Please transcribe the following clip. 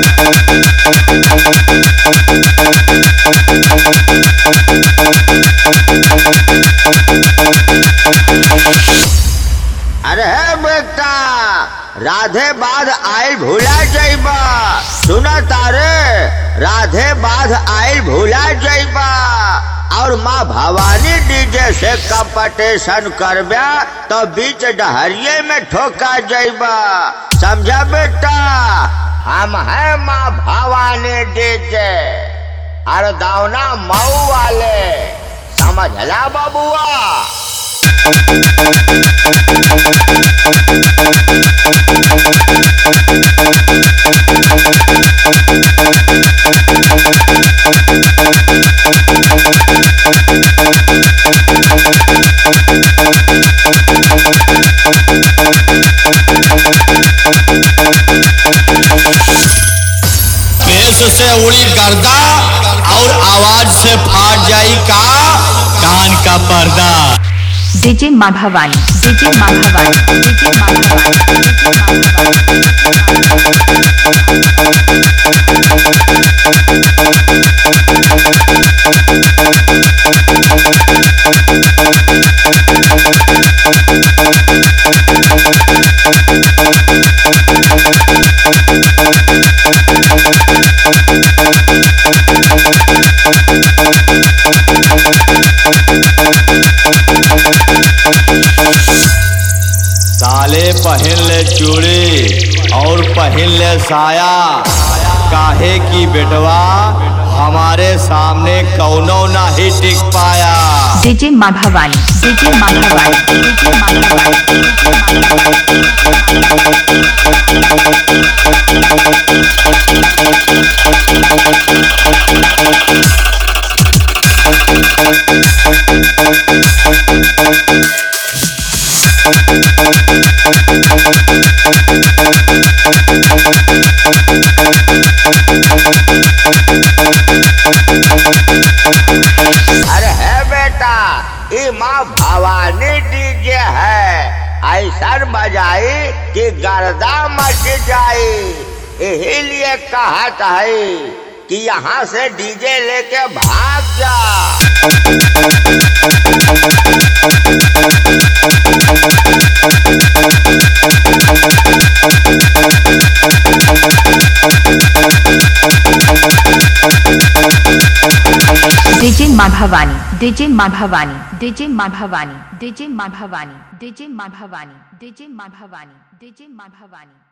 अरे बेटा, राधे बाध आयल भूला जाइबा। सुना तारे, राधे बाध आयल भूला जाइबा। और माँ भवानी डीजे से कंपटीशन करबा तो बीच डहरिये में ठोका जाइबा। समझा बेटा, हम है माँ भवानी डीजे और दावना मऊ वाले। समझला बबुआ? बेस से उड़ी गर्दा और आवाज से फाट जाई का कान का पर्दा। डीजे माँ भवानी, डीजे माँ भवानी, डीजे माँ भवानी, साले पहन ले चूड़ी और पहन ले साया, काहे की बेटवा हमारे सामने कौनो नहीं टिक पाया। डीजे माँ भवानी, डीजे माँ भवानी, डीजे माँ भवानी। अरे है बेटा, ये माँ भवानी डीजे है। ऐसा बजाई कि गर्दा मच जाई। यही लिए कहत है कि यहाँ से डीजे लेके भाग जा। डीजे माँ भवानी, डीजे माँ भवानी, डीजे माँ भवानी, डीजे माँ भवानी, डीजे माँ भवानी, डीजे माँ भवानी, डीजे माँ भवानी।